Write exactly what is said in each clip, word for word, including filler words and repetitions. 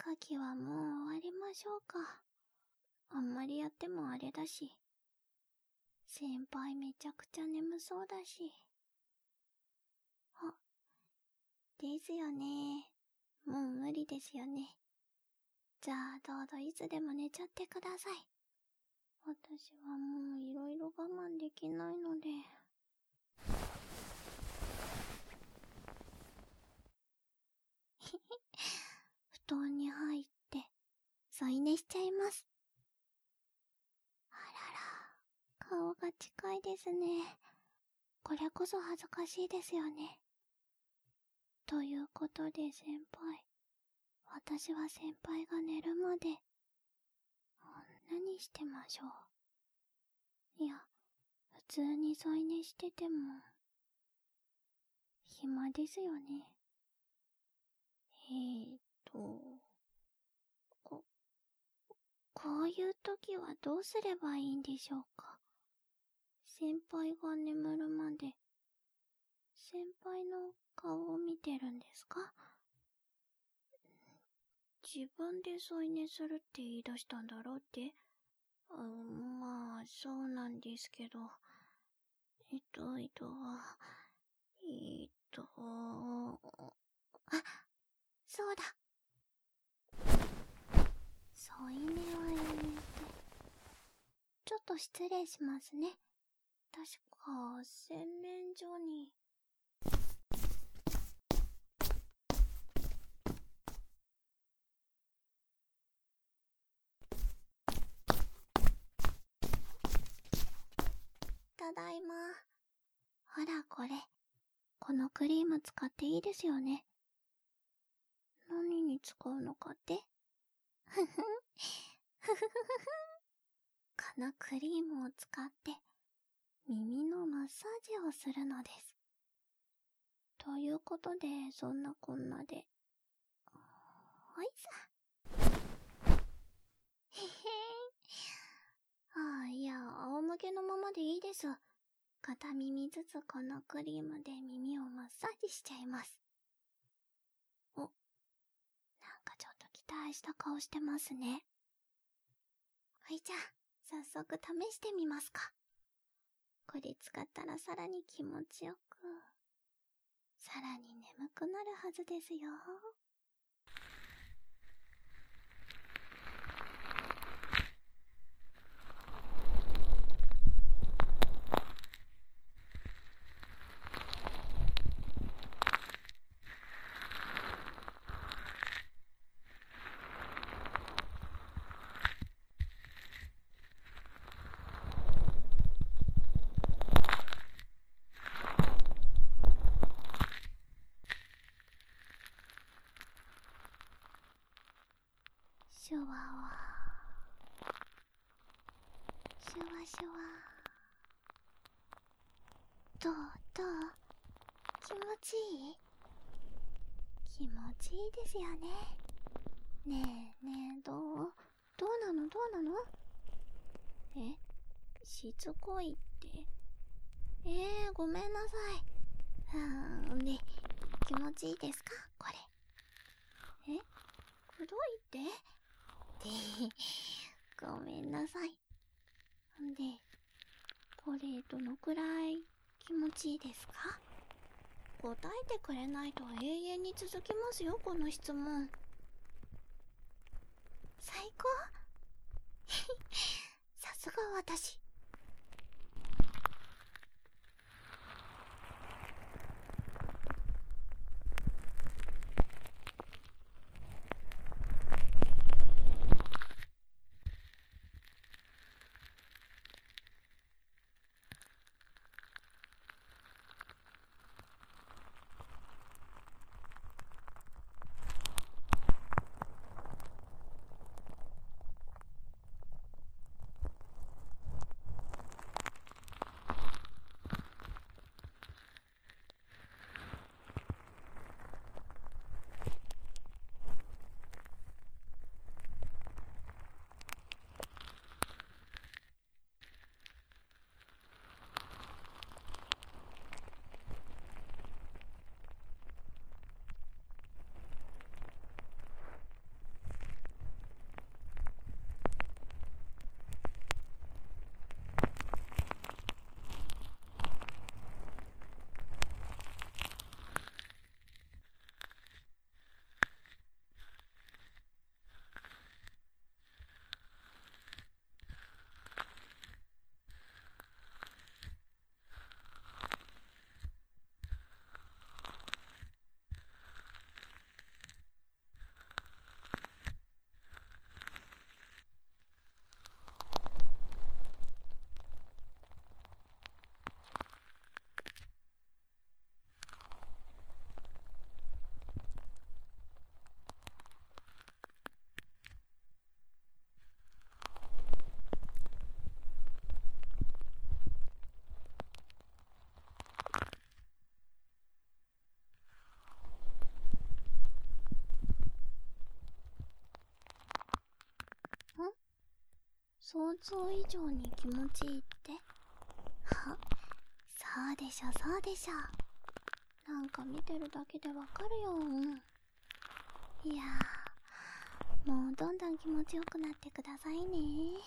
秋はもう終わりましょうか。あんまりやってもあれだし。先輩めちゃくちゃ眠そうだし。あ、ですよね。もう無理ですよね。じゃあどうぞいつでも寝ちゃってください。私はもういろいろ我慢できないので。布団に入って添い寝しちゃいます。あらら、顔が近いですね。これこそ恥ずかしいですよね。ということで先輩、私は先輩が寝るまで何してましょう。いや、普通に添い寝してても暇ですよね。えーとここういう時はどうすればいいんでしょうか。先輩が眠るまで先輩の顔を見てるんですか。自分で添い寝するって言い出したんだろうって。あ、まあそうなんですけど、えっとえっとえっとあ、そうだ。添い寝はやめて。ちょっと失礼しますね。確か洗面所に。ただいま。ほらこれ、このクリーム使っていいですよね。何に使うのかって。ふふふふふふこのクリームを使って耳のマッサージをするのです。ということで、そんなこんなで、ほいさ。へへああ、いや、仰向けのままでいいです。片耳ずつこのクリームで耳をマッサージしちゃいます。お、なんかちょっと期待した顔してますね。はいじゃあ、早速試してみますか。これ使ったらさらに気持ちよく、さらに眠くなるはずですよ。シュワワシュワシュワ。どうどう、気持ちいい？気持ちいいですよね。ねえねえ、どうどうなのどうなの？え、しつこいって。えー、ごめんなさい。うん、で、気持ちいいですかこれ。え、くどいって？で、ごめんなさい。んで、これどのくらい気持ちいいですか？答えてくれないと永遠に続きますよ、この質問。最高さすが私。 想像以上に気持ちいいって？は、そうでしょそうでしょ。なんか見てるだけでわかるよ。いやー、もうどんどん気持ちよくなってくださいね。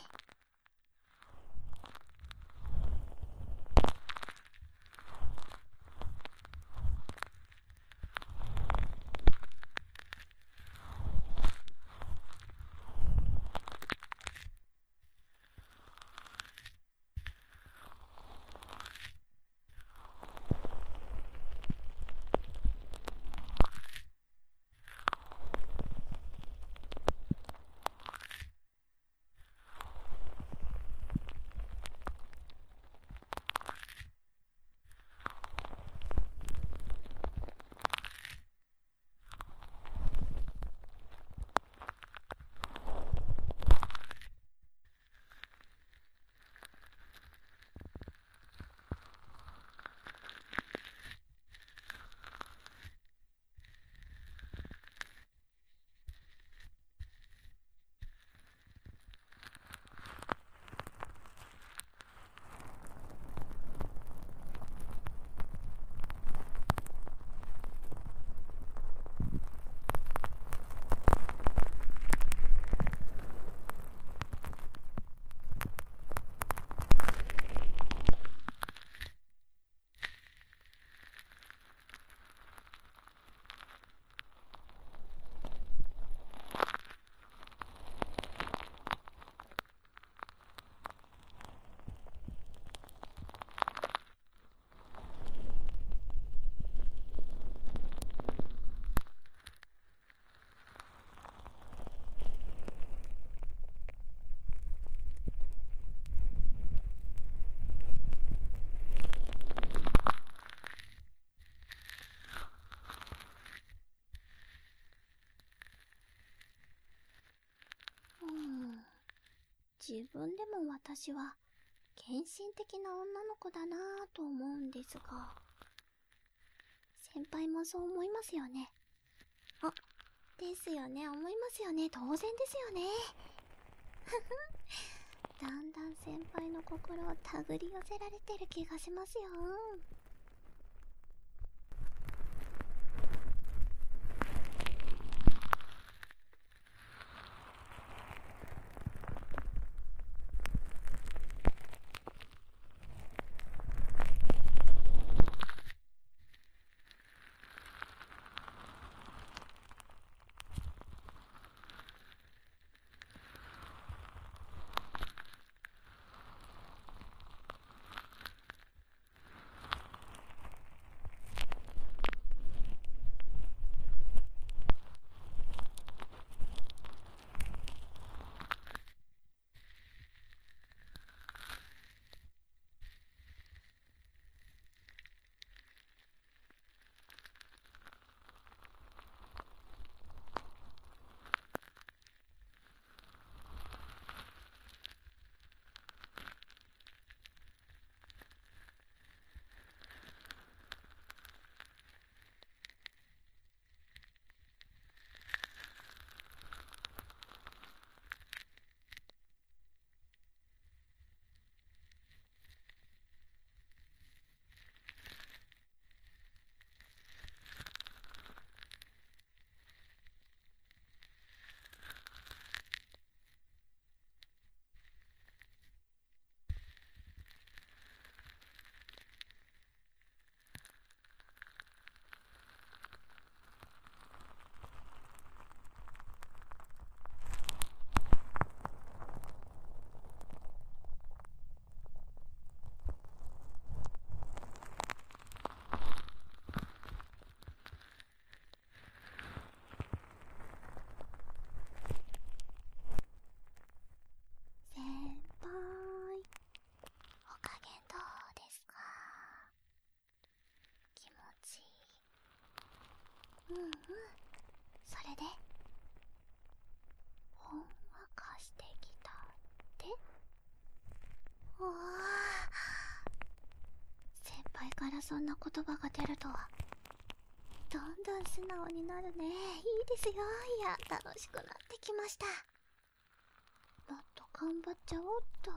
うん、自分でも私は献身的な女の子だなぁと思うんですが、先輩もそう思いますよね。あ、ですよね、思いますよね、当然ですよね。だんだん先輩の心を手繰り寄せられてる気がしますよ。先輩、お加減どうですか？気持ちいい？うんうん。それでほんわかしてきたって？おー、先輩からそんな言葉が出るとどんどん素直になるね。いいですよ。いや、楽しくなってきました。 もっと頑張っちゃおうっと。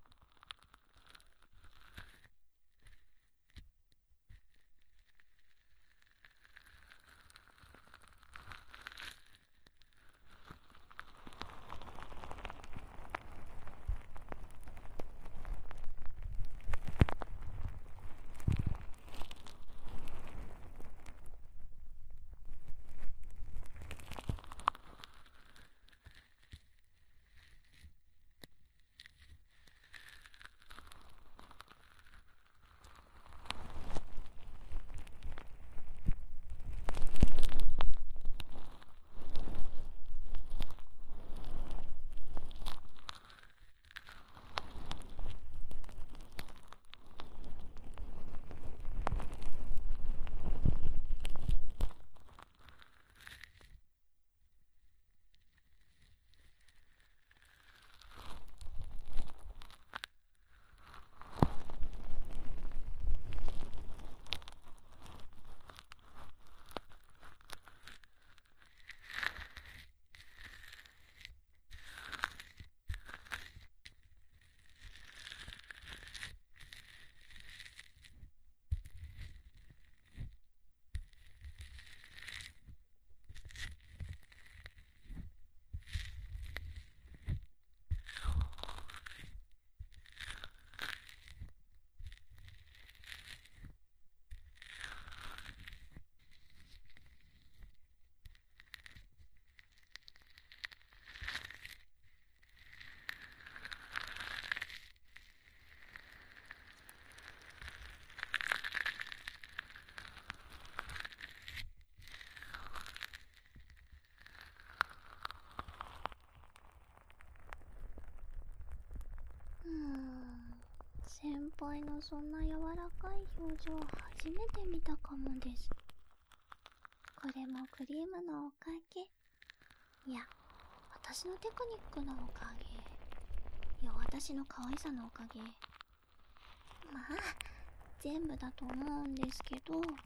うーん、先輩のそんな柔らかい表情初めて見たかもです。これもクリームのおかげ。いや、私のテクニックのおかげ。いや、私の可愛さのおかげ。まあ、全部だと思うんですけど。むむ、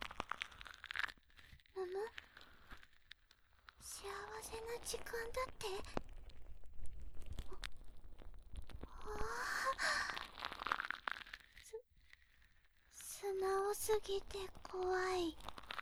幸せな時間だって。ああ、す、素直すぎて怖い。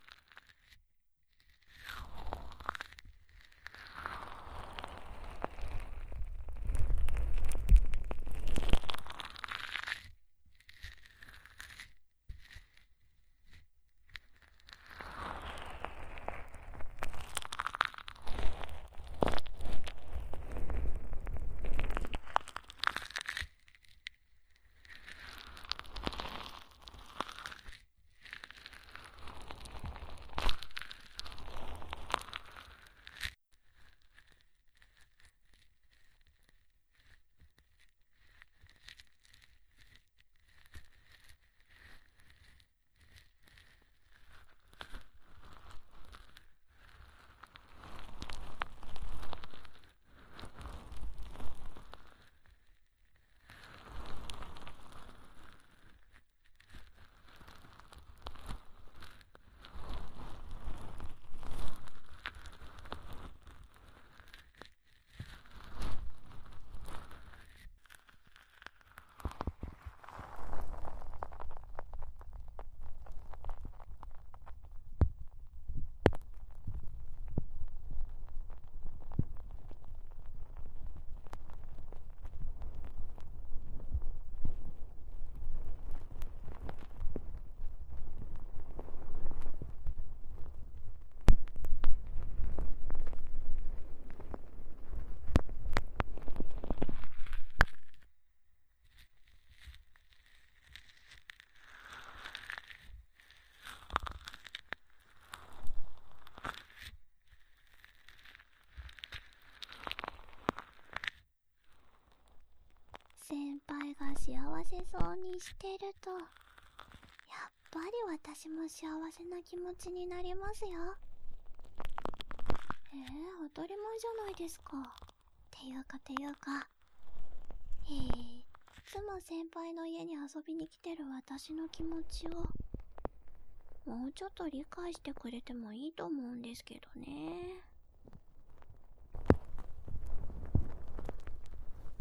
先輩が幸せそうにしてると、やっぱり私も幸せな気持ちになりますよ。えー、当たり前じゃないですか。ていうかていうか、えー、いつも先輩の家に遊びに来てる私の気持ちを、もうちょっと理解してくれてもいいと思うんですけどね。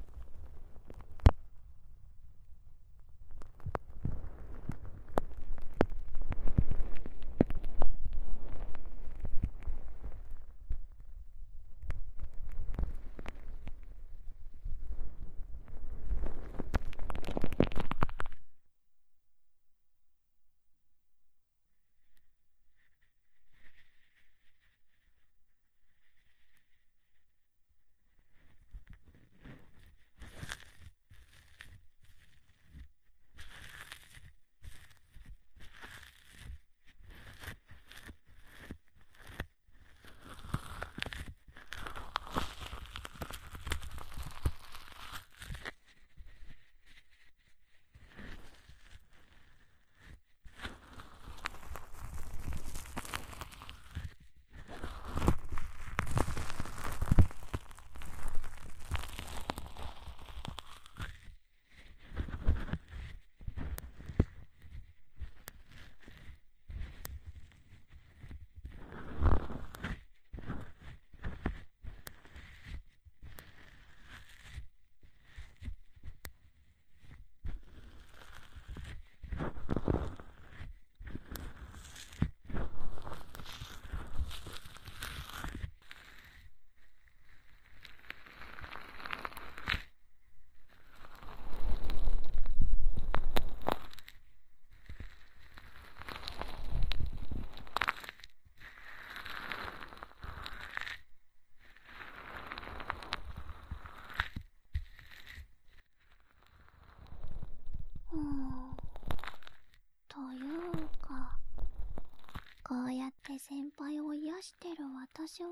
私は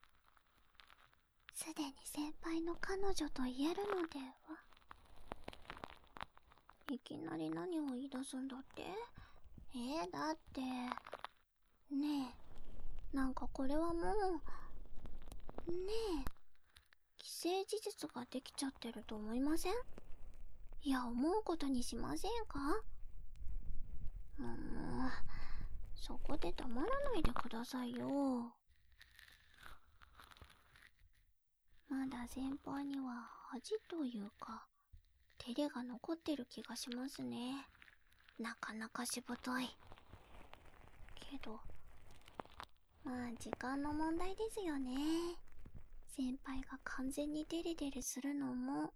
すでに先輩の彼女と言えるのでは。いきなり何を言い出すんだって。えー、だってねえ、なんかこれはもうねえ、既成事実ができちゃってると思いません？いや、思うことにしませんか？もう、そこで黙らないでくださいよ。まだ先輩には恥というか照れが残ってる気がしますね。なかなかしぶといけど、まあ時間の問題ですよね。先輩が完全にデレデレするのも。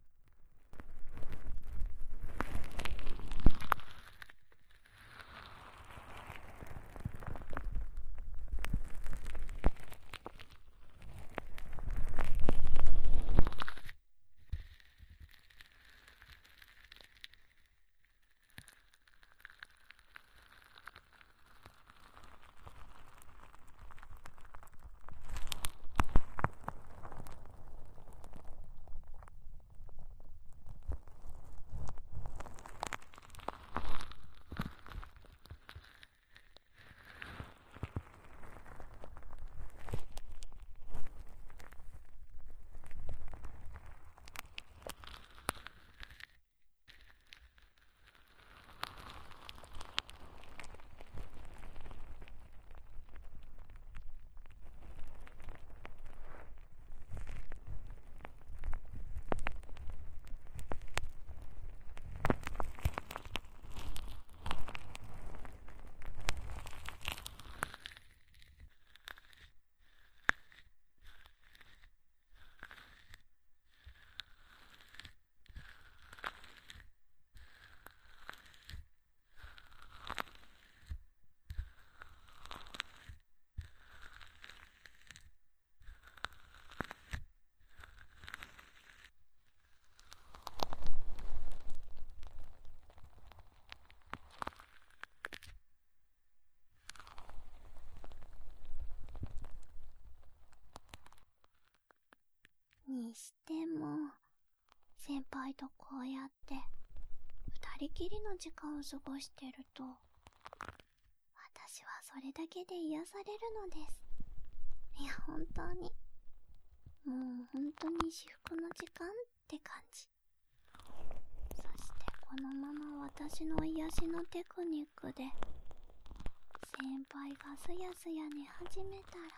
にしても先輩とこうやって二人きりの時間を過ごしてると、私はそれだけで癒されるのです。いや、本当にもう本当に至福の時間って感じ。そしてこのまま私の癒しのテクニックで先輩がすやすや寝始めたら、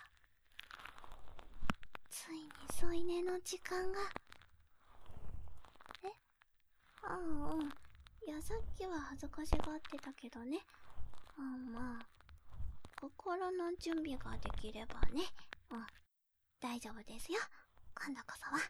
ついに添い寝の時間が。えああ、うん。いや、さっきは恥ずかしがってたけどね。あまあ心の準備ができればね。うん、大丈夫ですよ、今度こそは。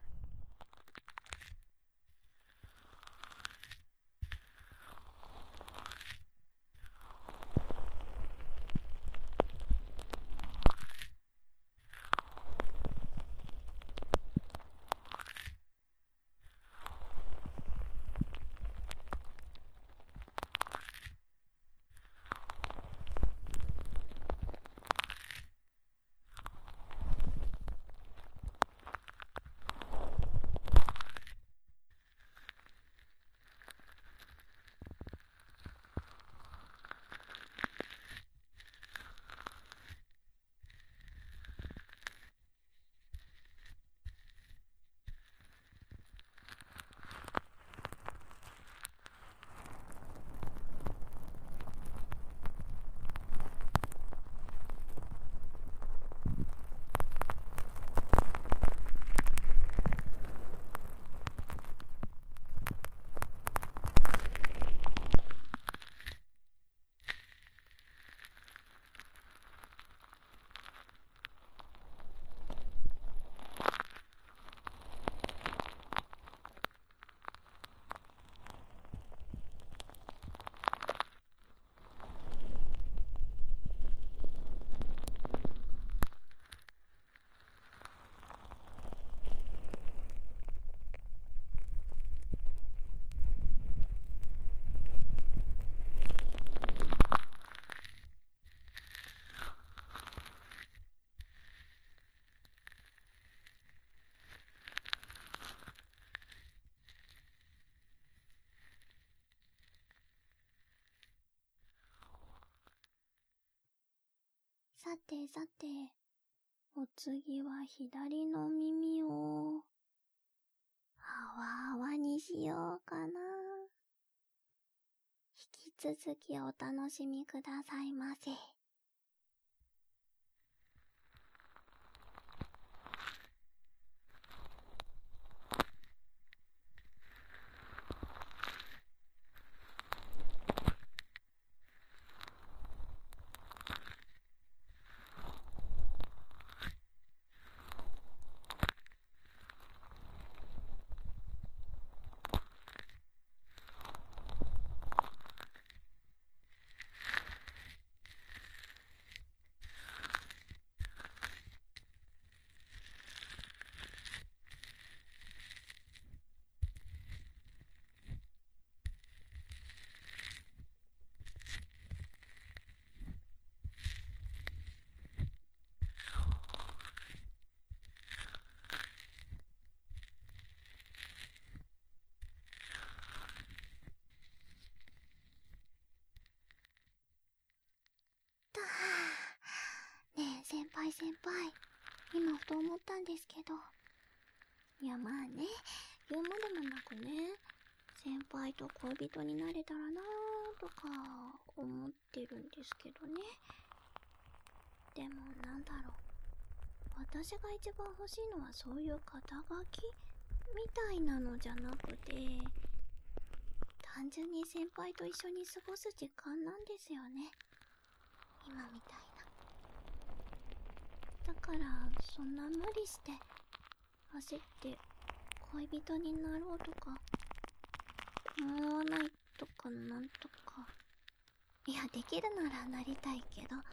てさて、お次は左の耳を、あわあわにしようかな。引き続きお楽しみくださいませ。ねえ先輩先輩、今ふと思ったんですけど、いやまあね、言うまでもなくね、先輩と恋人になれたらなーとか思ってるんですけどね。でもなんだろう、私が一番欲しいのはそういう肩書きみたいなのじゃなくて、単純に先輩と一緒に過ごす時間なんですよね、今みたいな。だからそんな無理して焦って恋人になろうとか思わないとかなんとか。いや、できるならなりたいけど、ん？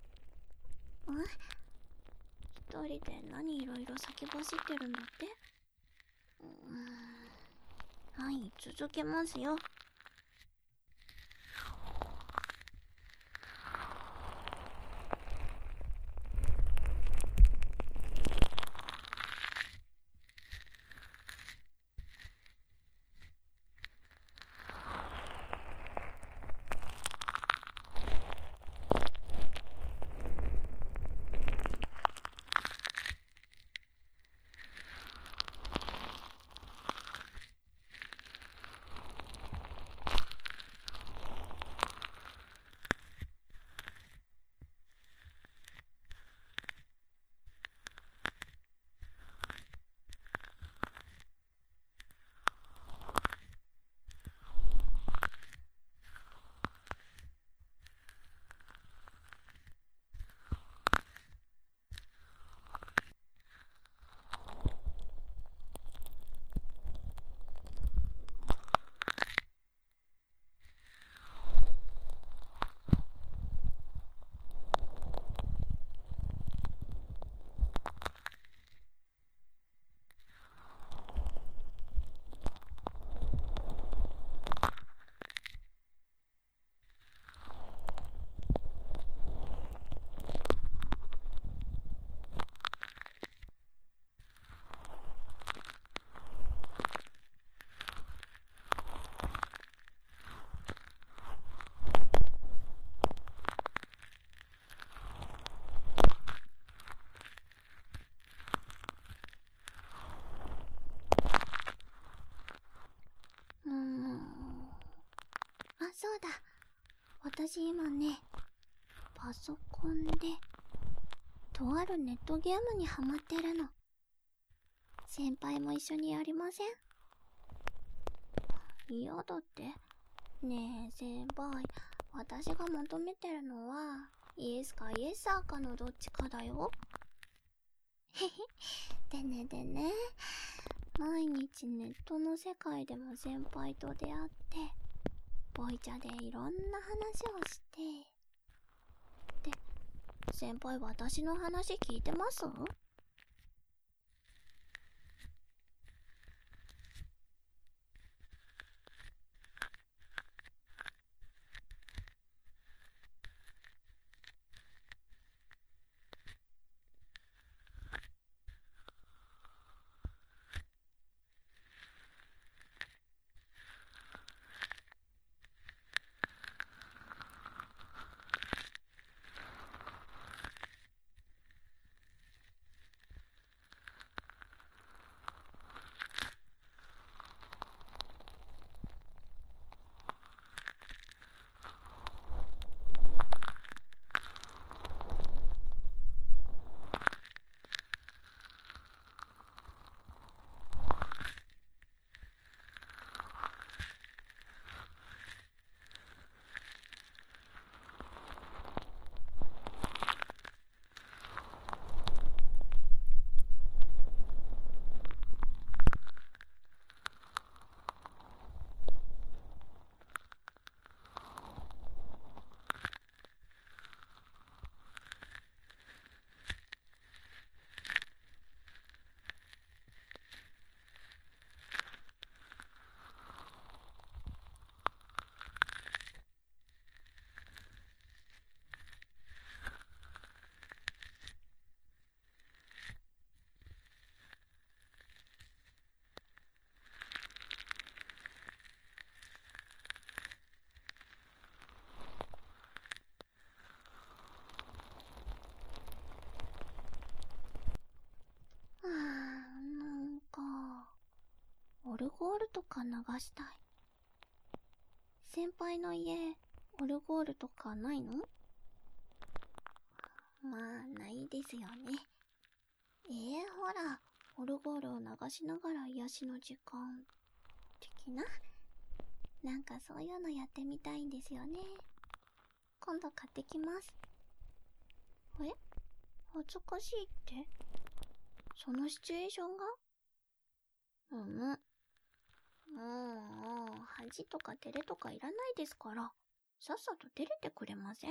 一人で何いろいろ先走ってるんだって？うーん、はい、続けますよ。うーん、あ、そうだ、私今ね、パソコンでとあるネットゲームにハマってるの。先輩も一緒にやりません？嫌だって？ねえ先輩、私が求めてるのはイエスかイエスサーかのどっちかだよ。へへ。でねでね、毎日ネットの世界でも先輩と出会って、ボイチャでいろんな話をして、で、先輩私の話聞いてます？ オルゴールとか流したい。先輩の家、オルゴールとかないの？まあ、ないですよね。えー、ほら、オルゴールを流しながら癒しの時間、的な？なんかそういうのやってみたいんですよね。今度買ってきます。え？恥ずかしいって？そのシチュエーションが？うむ。もう、恥とか照れとかいらないですから、さっさと照れてくれません？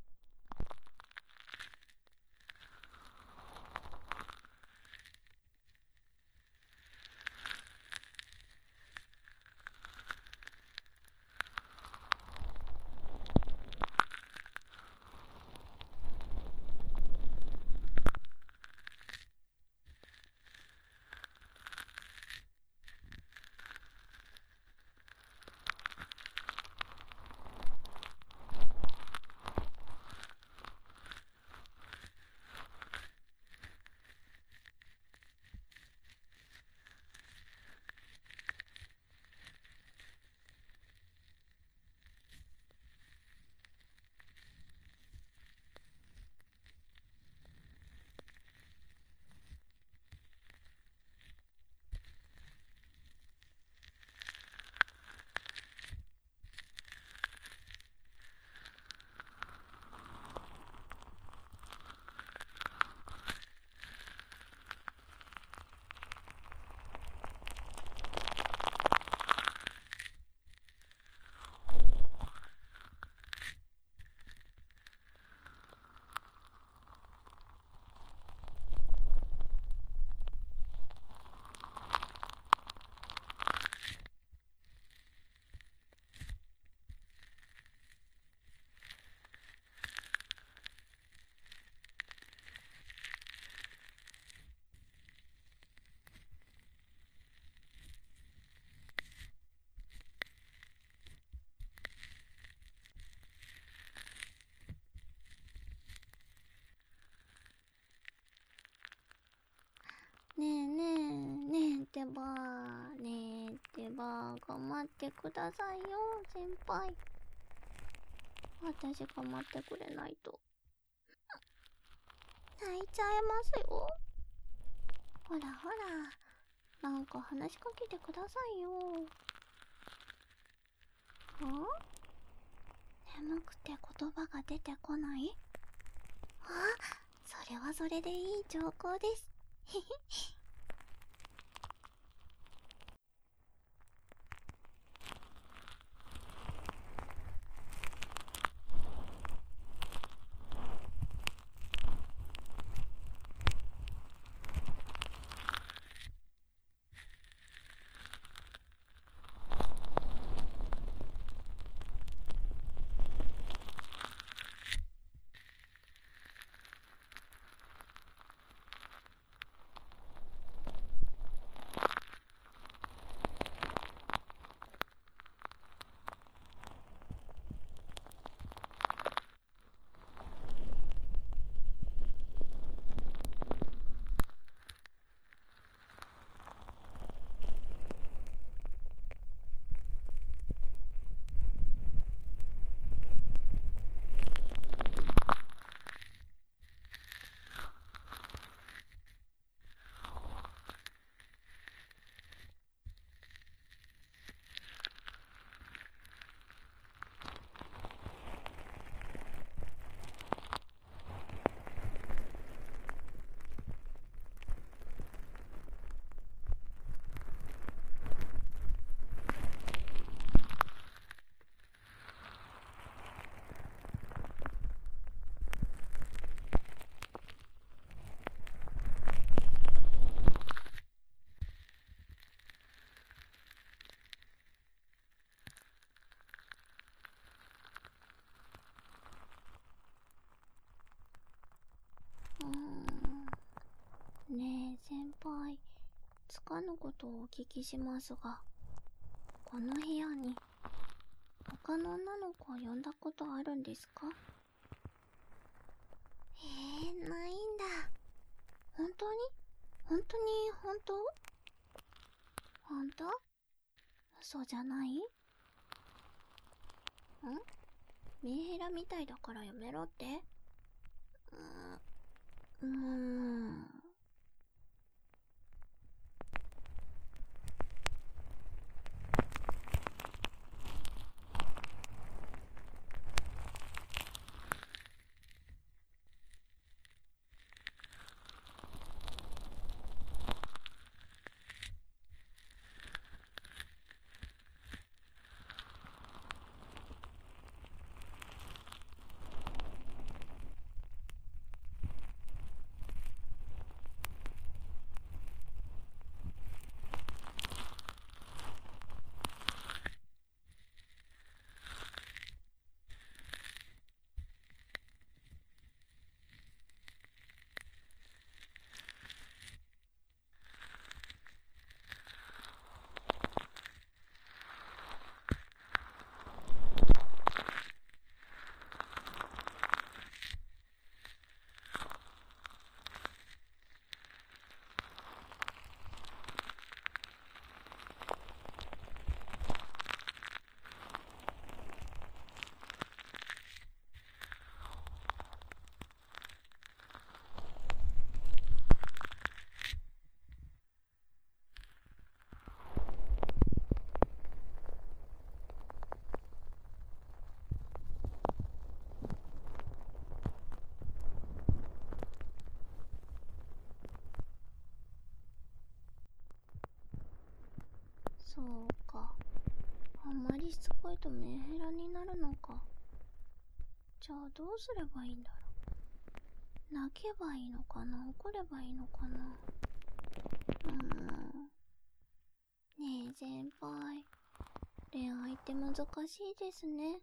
ねえねえ、ねえってばー、ねえってばー、頑張ってくださいよ、先輩。私が待ってくれないと。泣いちゃいますよ。ほらほら、なんか話しかけてくださいよ。ん？眠くて言葉が出てこない？あ、それはそれでいい兆候です。へへ。うーん。ねえ先輩、つかぬことをお聞きしますが、この部屋に他の女の子を呼んだことあるんですか？えー、ないんだ。本当に？本当に本当？本当？ 嘘じゃない？ん？メンヘラみたいだからやめろって？うーん。うーん。そうか。あんまりしつこいとメンヘラになるのか。じゃあどうすればいいんだろう。泣けばいいのかな、怒ればいいのかな。うーん。ねえ先輩、恋愛って難しいですね。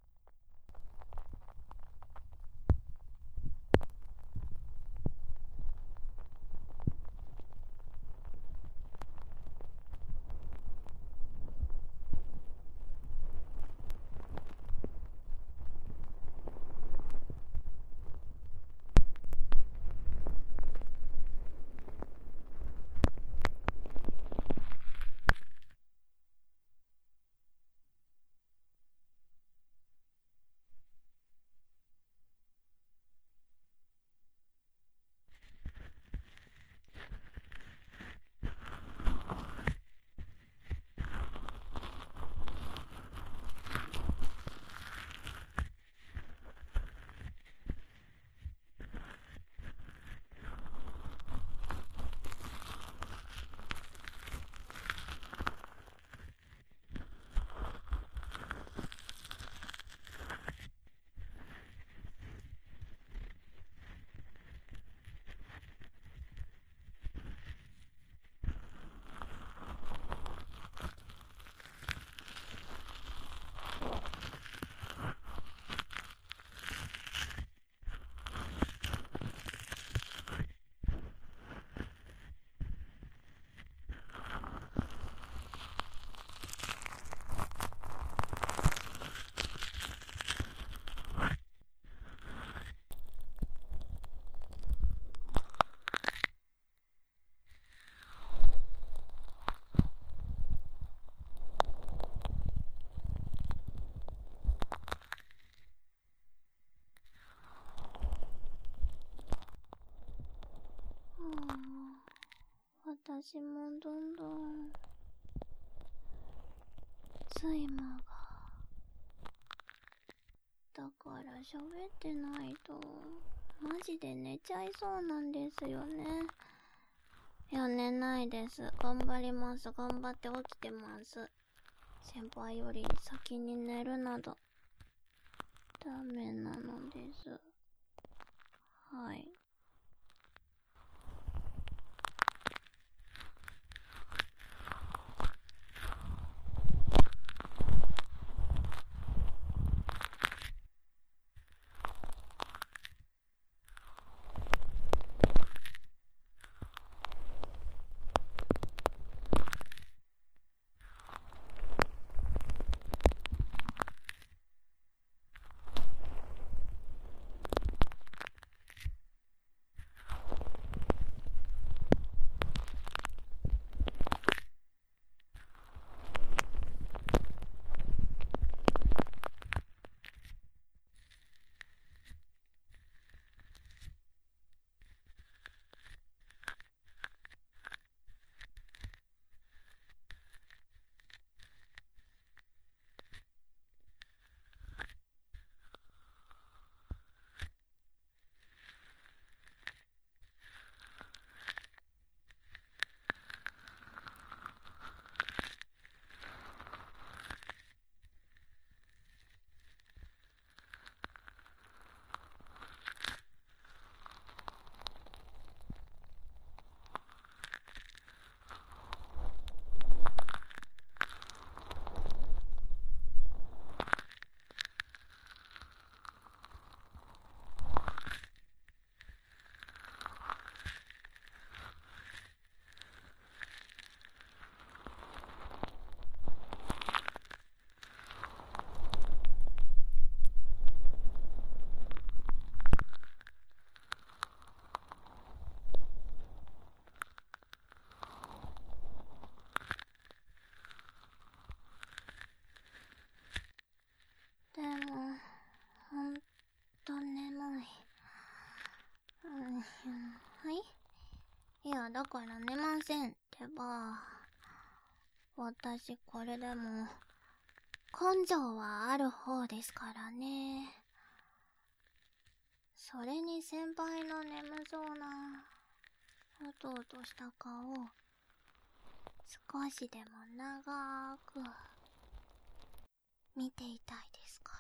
私もどんどん睡魔が、だから喋ってないとマジで寝ちゃいそうなんですよね。いや、寝ないです。頑張ります。頑張って起きてます。先輩より先に寝るなどダメなのです。はい。 だから寝ませんってば。私これでも根性はある方ですからね。それに先輩の眠そうなうとうとした顔、少しでも長く見ていたいですから。